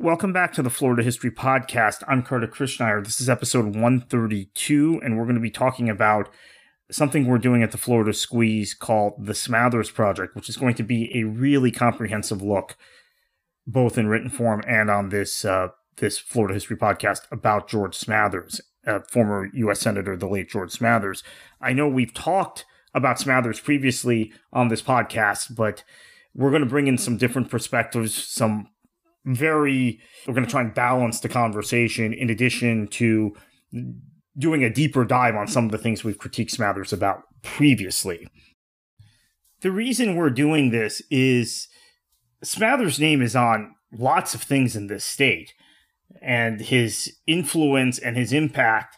Welcome back to the Florida History Podcast. I'm Kartik Krishnaiyer. This is episode 132, and we're going to be talking about something we're doing at the Florida Squeeze called the Smathers Project, which is going to be a really comprehensive look, both in written form and on this Florida History Podcast, about George Smathers, former U.S. Senator, the late George Smathers. I know we've talked about Smathers previously on this podcast, but we're going to bring in some different perspectives, we're going to try and balance the conversation in addition to doing a deeper dive on some of the things we've critiqued Smathers about previously. The reason we're doing this is Smathers' name is on lots of things in this state, and his influence and his impact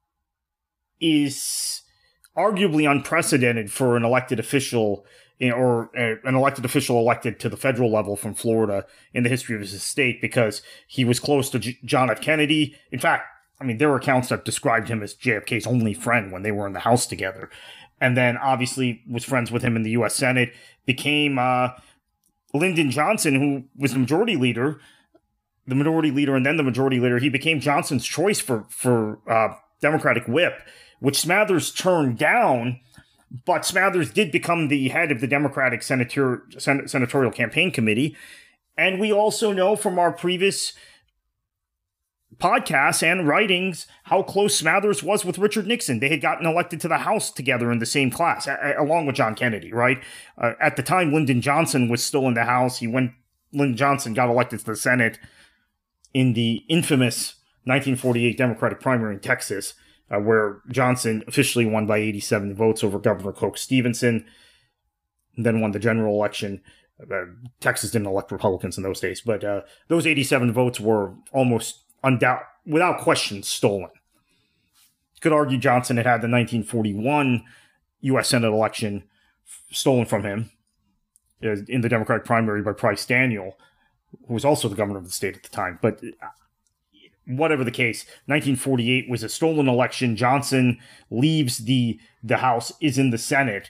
is arguably unprecedented for an elected official or an elected official elected to the federal level from Florida in the history of his state, because he was close to John F. Kennedy. In fact, there were accounts that described him as JFK's only friend when they were in the House together. And then obviously was friends with him in the U.S. Senate, became Lyndon Johnson, who was the minority leader, and then the majority leader. He became Johnson's choice for Democratic whip, which Smathers turned down. But Smathers did become the head of the Democratic Senatorial Campaign Committee. And we also know from our previous podcasts and writings how close Smathers was with Richard Nixon. They had gotten elected to the House together in the same class, along with John Kennedy, right? At the time, Lyndon Johnson was still in the House. Lyndon Johnson got elected to the Senate in the infamous 1948 Democratic primary in Texas, where Johnson officially won by 87 votes over Governor Coke Stevenson, and then won the general election. Texas didn't elect Republicans in those days, but those 87 votes were almost without question stolen. You could argue Johnson had the 1941 U.S. Senate election stolen from him in the Democratic primary by Price Daniel, who was also the governor of the state at the time. But whatever the case, 1948 was a stolen election. Johnson leaves the House, is in the Senate.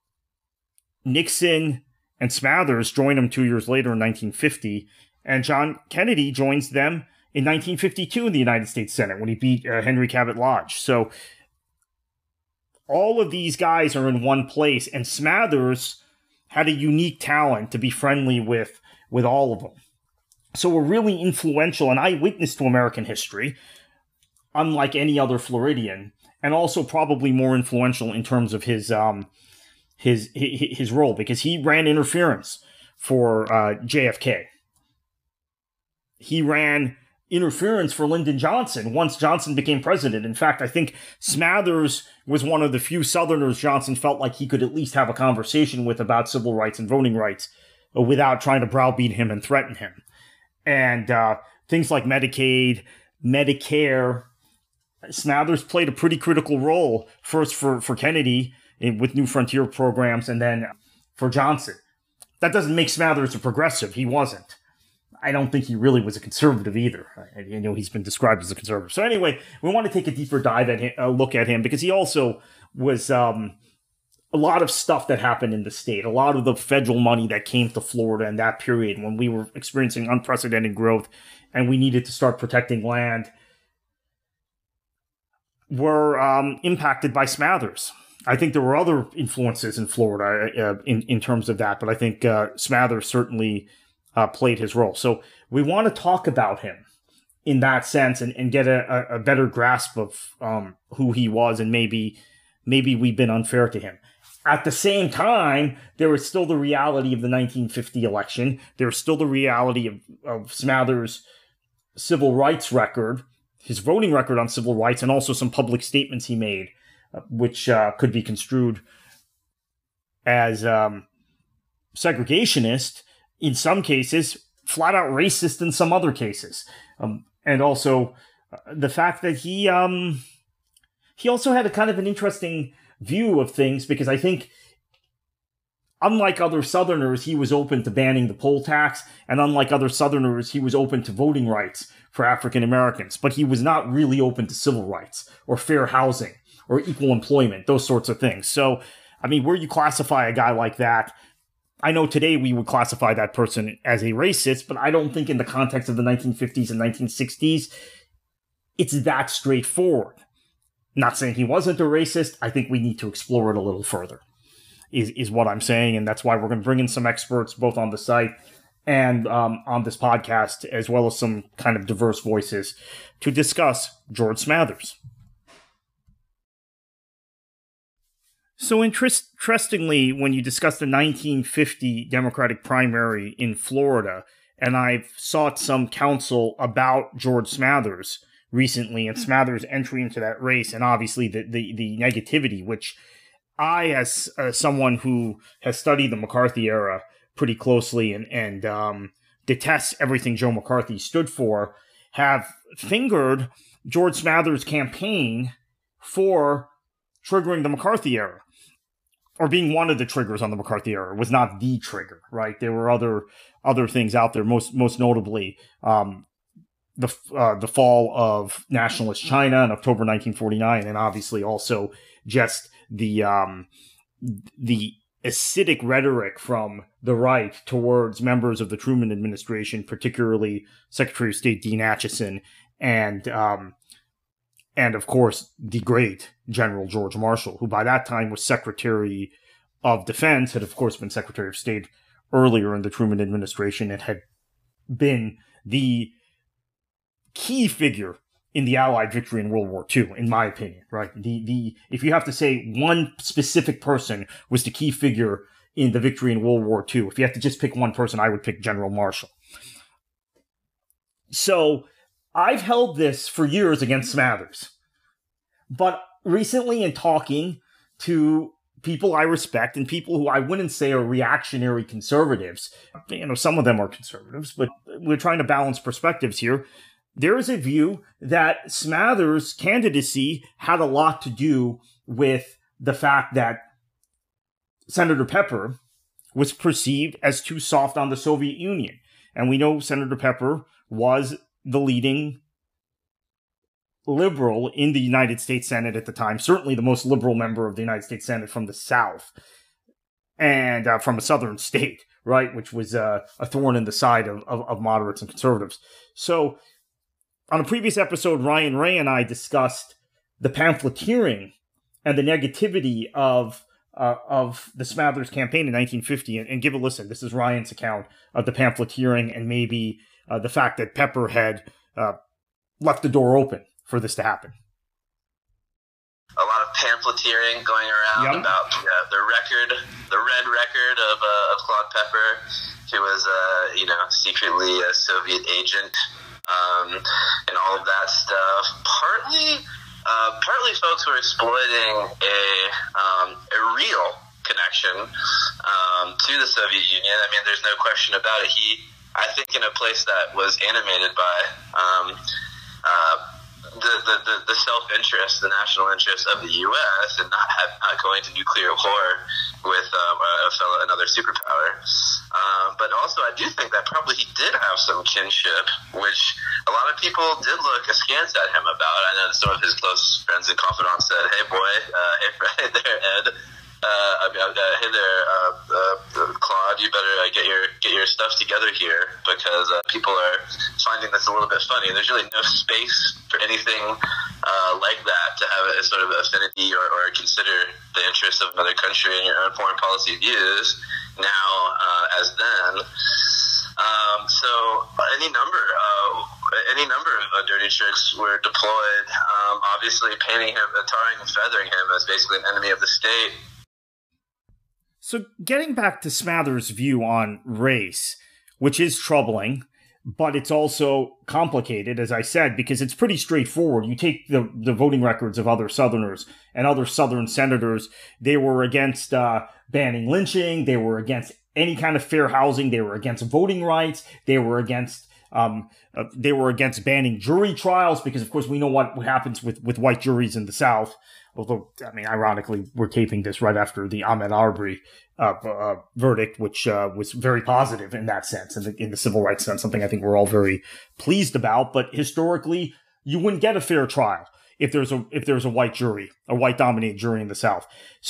Nixon and Smathers join him 2 years later in 1950, and John Kennedy joins them in 1952 in the United States Senate when he beat Henry Cabot Lodge. So all of these guys are in one place, and Smathers had a unique talent to be friendly with all of them. So a really influential, an eyewitness to American history, unlike any other Floridian, and also probably more influential in terms of his role, because he ran interference for JFK. He ran interference for Lyndon Johnson once Johnson became president. In fact, I think Smathers was one of the few Southerners Johnson felt like he could at least have a conversation with about civil rights and voting rights without trying to browbeat him and threaten him. And things like Medicaid, Medicare, Smathers played a pretty critical role, first for Kennedy with New Frontier programs, and then for Johnson. That doesn't make Smathers a progressive. He wasn't. I don't think he really was a conservative either. He's been described as a conservative. So anyway, we want to take a deeper dive at him, look at him, because he also was a lot of stuff that happened in the state, a lot of the federal money that came to Florida in that period when we were experiencing unprecedented growth and we needed to start protecting land, were impacted by Smathers. I think there were other influences in Florida in terms of that, but I think Smathers certainly played his role. So we want to talk about him in that sense and get a better grasp of who he was, and maybe we've been unfair to him. At the same time, there was still the reality of the 1950 election. There was still the reality of Smathers' civil rights record, his voting record on civil rights, and also some public statements he made, which could be construed as segregationist in some cases, flat out racist in some other cases. And also the fact that he also had a kind of an interesting view of things, because I think, unlike other Southerners, he was open to banning the poll tax, and unlike other Southerners, he was open to voting rights for African Americans, but he was not really open to civil rights or fair housing or equal employment, those sorts of things. So, where you classify a guy like that, I know today we would classify that person as a racist, but I don't think in the context of the 1950s and 1960s, it's that straightforward. Not saying he wasn't a racist. I think we need to explore it a little further, is what I'm saying. And that's why we're going to bring in some experts, both on the site and on this podcast, as well as some kind of diverse voices to discuss George Smathers. So interestingly, when you discuss the 1950 Democratic primary in Florida, and I've sought some counsel about George Smathers recently and Smathers' entry into that race, and obviously the negativity, which I, as someone who has studied the McCarthy era pretty closely and detests everything Joe McCarthy stood for, have fingered George Smathers' campaign for triggering the McCarthy era, or being one of the triggers on the McCarthy era. Was not the trigger, right? There were other things out there, most notably the fall of nationalist China in October 1949, and obviously also just the acidic rhetoric from the right towards members of the Truman administration, particularly Secretary of State Dean Acheson, and of course the great General George Marshall, who by that time was Secretary of Defense, had of course been Secretary of State earlier in the Truman administration, and had been the key figure in the Allied victory in World War II, in my opinion, right? If you have to say one specific person was the key figure in the victory in World War II, if you have to just pick one person, I would pick General Marshall. So I've held this for years against Smathers. But recently, in talking to people I respect and people who I wouldn't say are reactionary conservatives, some of them are conservatives, but we're trying to balance perspectives here. There is a view that Smathers' candidacy had a lot to do with the fact that Senator Pepper was perceived as too soft on the Soviet Union. And we know Senator Pepper was the leading liberal in the United States Senate at the time, certainly the most liberal member of the United States Senate from the South, and from a southern state, right, which was a thorn in the side of moderates and conservatives. So on a previous episode, Ryan Ray and I discussed the pamphleteering and the negativity of the Smathers campaign in 1950, and give a listen. This is Ryan's account of the pamphleteering and maybe the fact that Pepper had left the door open for this to happen. A lot of pamphleteering going around about the red record of Claude Pepper, who was secretly a Soviet agent, and all of that stuff. Partly folks were exploiting a real connection to the Soviet Union. I mean, there's no question about it. I think in a place that was animated by the self-interest, the national interest of the U.S. and not going to nuclear war with another superpower. But also, I do think that probably he did have some kinship, which a lot of people did look askance at him about. I know some of his close friends and confidants said, "Hey, boy, hey there, Ed. Hey there, Claude. You better get your stuff together here because people are finding this a little bit funny. There's really no space for anything like that to have a sort of affinity or consider the interests of another country in your own foreign policy views now as then." So any number of dirty tricks were deployed. Obviously, painting him, tarring and feathering him as basically an enemy of the state. So getting back to Smathers' view on race, which is troubling, but it's also complicated, as I said, because it's pretty straightforward. You take the voting records of other Southerners and other Southern senators. They were against banning lynching. They were against any kind of fair housing. They were against voting rights. They were against banning jury trials, because, of course, we know what happens with white juries in the South. Although, I mean, ironically, we're taping this right after the Ahmaud Arbery verdict, which was very positive in that sense, in the civil rights sense, something I think we're all very pleased about. But historically, you wouldn't get a fair trial if there's a white jury, a white-dominated jury in the South. So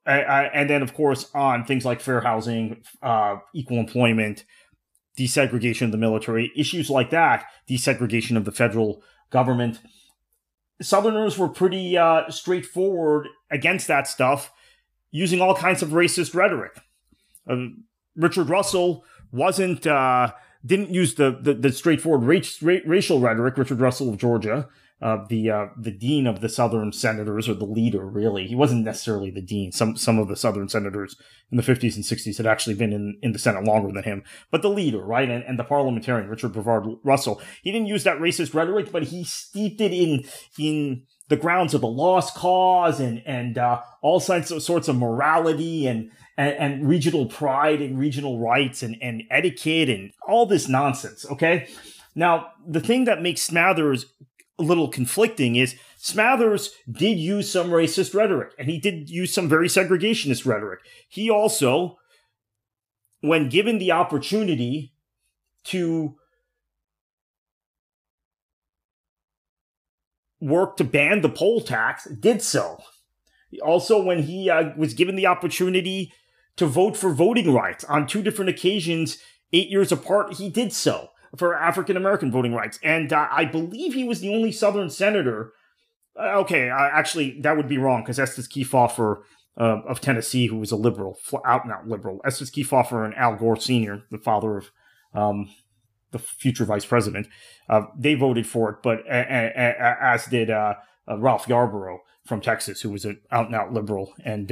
And then, of course, on things like fair housing, equal employment, desegregation of the military, issues like that, desegregation of the federal government. Southerners were pretty straightforward against that stuff, using all kinds of racist rhetoric. Richard Russell didn't use the straightforward racial rhetoric. Richard Russell of Georgia, the dean of the Southern senators, or the leader, really. He wasn't necessarily the dean. Some of the Southern senators in the 50s and 60s had actually been in the Senate longer than him. But the leader, right, and the parliamentarian, Richard Brevard Russell, he didn't use that racist rhetoric, but he steeped it in the grounds of the lost cause and all sorts of morality and regional pride and regional rights and etiquette and all this nonsense, okay? Now, the thing that makes Smathers a little conflicting is Smathers did use some racist rhetoric, and he did use some very segregationist rhetoric. He also, when given the opportunity to work to ban the poll tax, did so. Also, when he was given the opportunity to vote for voting rights on 2 different occasions, 8 years apart, he did so for African-American voting rights. And I believe he was the only Southern senator. Actually, that would be wrong, because Estes Kefauver of Tennessee, who was a liberal, out-and-out liberal. Estes Kefauver and Al Gore Sr., the father of the future vice president, they voted for it, but as did Ralph Yarborough from Texas, who was an out-and-out liberal, and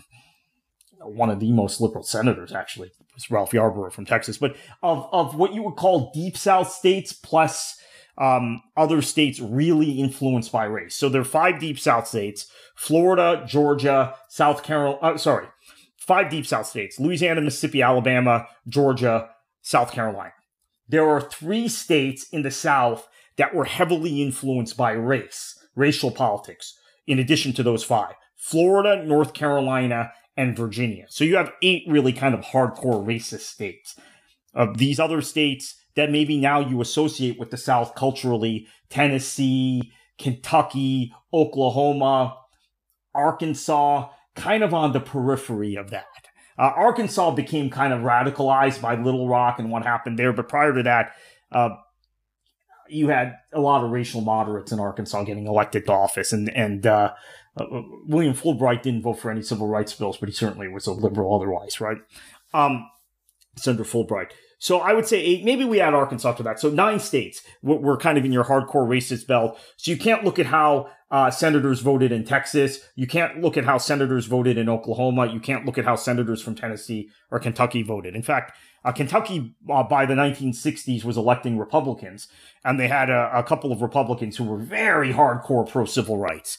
one of the most liberal senators, actually, was Ralph Yarborough from Texas. But of what you would call Deep South states, plus other states really influenced by race. So there are 5 Deep South states: Florida, Georgia, South Carolina. 5 Deep South states: Louisiana, Mississippi, Alabama, Georgia, South Carolina. There are 3 states in the South that were heavily influenced by racial politics, in addition to those 5: Florida, North Carolina, and Virginia. So you have 8 really kind of hardcore racist states. These other states that maybe now you associate with the South culturally: Tennessee, Kentucky, Oklahoma, Arkansas, kind of on the periphery of that. Arkansas became kind of radicalized by Little Rock and what happened there. But prior to that, you had a lot of racial moderates in Arkansas getting elected to office. And William Fulbright didn't vote for any civil rights bills, but he certainly was a liberal otherwise, right? Senator Fulbright. So I would say 8, maybe we add Arkansas to that. So 9 states were kind of in your hardcore racist belt. So you can't look at how senators voted in Texas. You can't look at how senators voted in Oklahoma. You can't look at how senators from Tennessee or Kentucky voted. In fact, Kentucky by the 1960s was electing Republicans, and they had a couple of Republicans who were very hardcore pro-civil rights,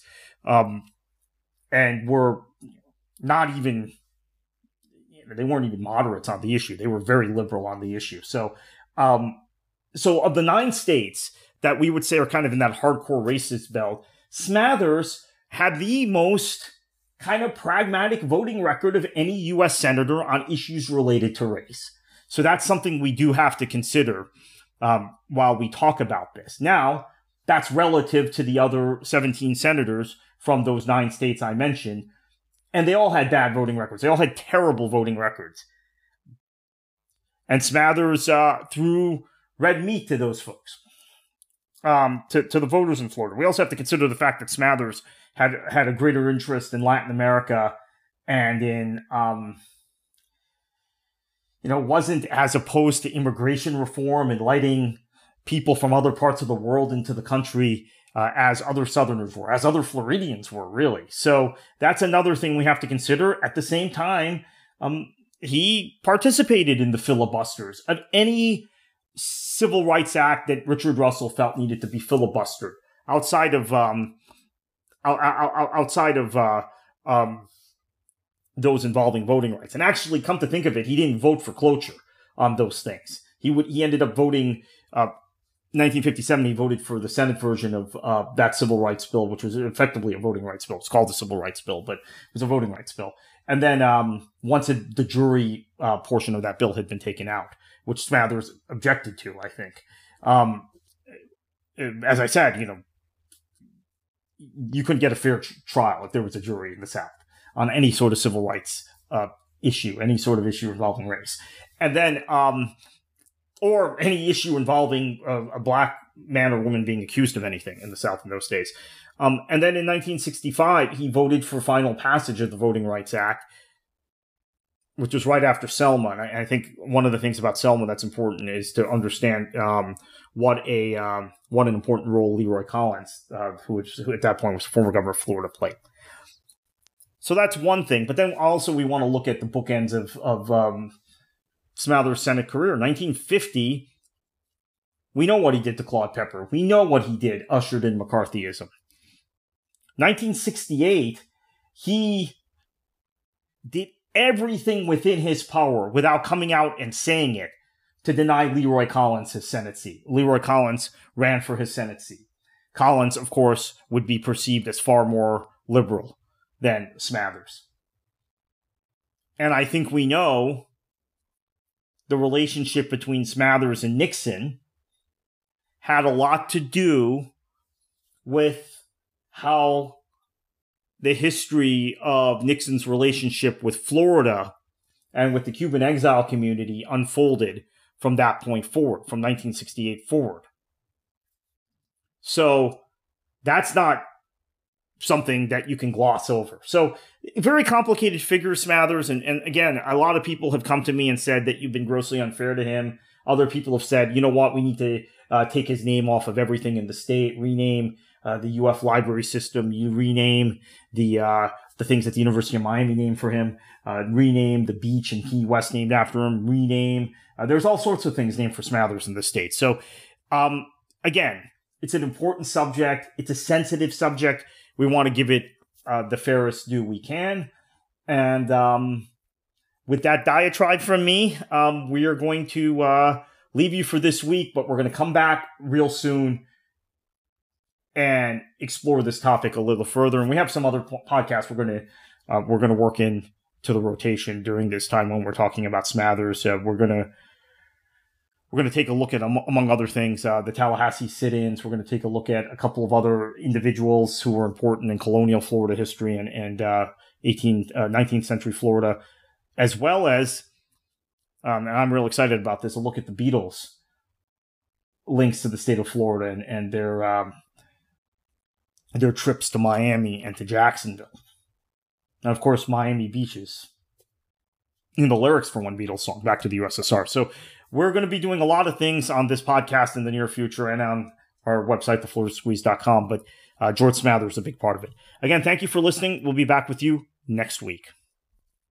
and were not even... They weren't even moderates on the issue. They were very liberal on the issue. So of the 9 states that we would say are kind of in that hardcore racist belt, Smathers had the most kind of pragmatic voting record of any U.S. senator on issues related to race. So that's something we do have to consider while we talk about this. Now, that's relative to the other 17 senators from those 9 states I mentioned. And they all had bad voting records. They all had terrible voting records. And Smathers threw red meat to those folks, to the voters in Florida. We also have to consider the fact that Smathers had a greater interest in Latin America and in, wasn't as opposed to immigration reform and letting people from other parts of the world into the country as other Southerners were, as other Floridians were, really. So that's another thing we have to consider. At the same time, he participated in the filibusters of any civil rights act that Richard Russell felt needed to be filibustered outside of those involving voting rights. And actually, come to think of it, he didn't vote for cloture on those things. He ended up voting. 1957, he voted for the Senate version of that civil rights bill, which was effectively a voting rights bill. It's called the Civil Rights Bill, but it was a voting rights bill. And then once the jury portion of that bill had been taken out, which Smathers objected to, I think. As I said, you couldn't get a fair trial if there was a jury in the South. on any sort of civil rights issue, any sort of issue involving race. And then, or any issue involving a black man or woman being accused of anything in the South in those days. And then in 1965, he voted for final passage of the Voting Rights Act, which was right after Selma. And I think one of the things about Selma that's important is to understand what an important role Leroy Collins, who at that point was former governor of Florida, played. So that's one thing. But then also we want to look at the bookends of Smathers' Senate career. 1950, we know what he did to Claude Pepper. We know what he did, ushered in McCarthyism. 1968, he did everything within his power without coming out and saying it to deny Leroy Collins his Senate seat. Leroy Collins ran for his Senate seat. Collins, of course, would be perceived as far more liberal than Smathers. And I think we know the relationship between Smathers and Nixon had a lot to do with how the history of Nixon's relationship with Florida and with the Cuban exile community unfolded from that point forward, from 1968 forward. So that's not something that you can gloss over. So very complicated figure, Smathers. And again, a lot of people have come to me and said that you've been grossly unfair to him. Other people have said, you know what, we need to take his name off of everything in the state, rename the UF library system, you rename the things that the University of Miami named for him, rename the beach in Key West named after him, rename. There's all sorts of things named for Smathers in the state. So, again, it's an important subject. It's a sensitive subject. We want to give it the fairest due we can. And with that diatribe from me, we are going to leave you for this week, but we're going to come back real soon and explore this topic a little further. And we have some other podcasts we're going to work in to the rotation during this time when we're talking about Smathers. We're going to take a look at, among other things, the Tallahassee sit-ins. We're going to take a look at a couple of other individuals who were important in colonial Florida history and 19th century Florida, as well as, and I'm real excited about this, a look at the Beatles' links to the state of Florida and their trips to Miami and to Jacksonville. And of course, Miami beaches in the lyrics for one Beatles song, Back to the USSR. So we're going to be doing a lot of things on this podcast in the near future and on our website, thefloridasqueeze.com. But George Smathers is a big part of it. Again, thank you for listening. We'll be back with you next week.